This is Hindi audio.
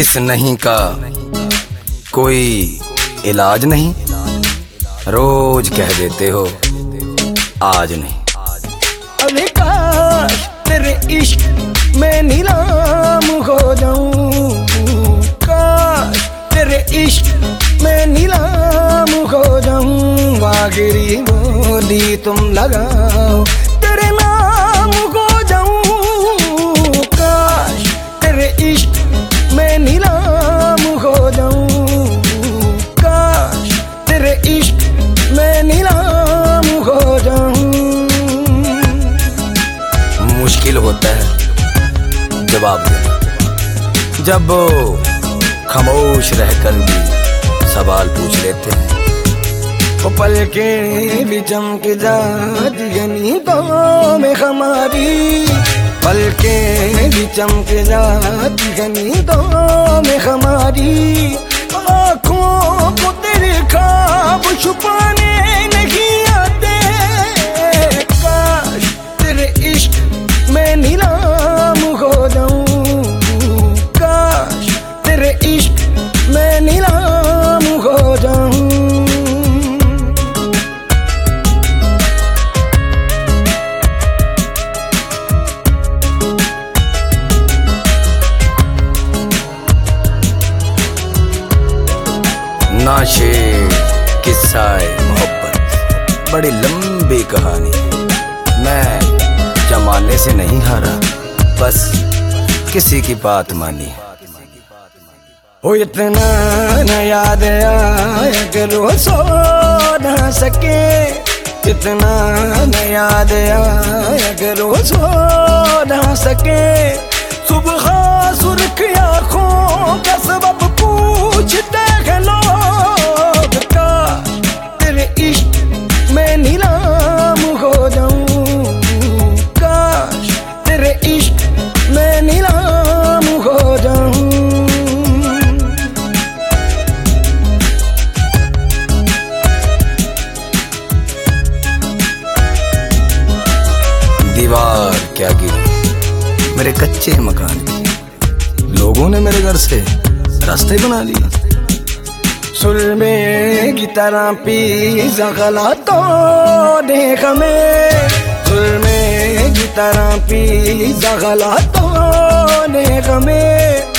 इस नहीं का कोई इलाज नहीं, रोज कह देते हो आज नहीं। अरे काश तेरे इश्क में नीलाम हो जाऊं, काश तेरे इश्क में नीलाम हो जाऊं। आखिरी बोली तुम लगाओ तेरे नाम हो जाऊं, काश तेरे इश्क में नीलाम हो जाऊं, काश तेरे इश्क में नीलाम हो जाऊं। मुश्किल होता है जवाब देना, जब वो खामोश रहकर भी सवाल पूछ लेते हैं। वो पलकें भी चमक जाती है नींदों में हमारी, पलकें भी चमक जाती है नींदों में हमारी। आँखों को तेरे ख्वाब छुपाने नहीं आते, काश तेरे इश्क में नीलाम हो जाऊं, काश तेरे इश्क में नीलाम हो जाऊं। नाशे किस्साए मोहब्बत बड़ी लंबी कहानी, मैं जमाने से नहीं हारा, बस किसी की बात मानी। हो इतना न याद आया करो सो न सके, इतना न याद आया करो सो न सके। सुबह सुर्ख आँखों का सबब पूछते हैं लोग, काश तेरे इश्क में नीलाम हो जाऊं, काश तेरे इश्क में नीलाम हो जाऊं। दीवार क्या गिरी मेरे कच्चे मकान की, लोगों ने मेरे घर से रास्ते बना लिए। सुर में की तरह पीसा गलातों ने हमें, सुर में की तरह पीसा गलातों ने हमें।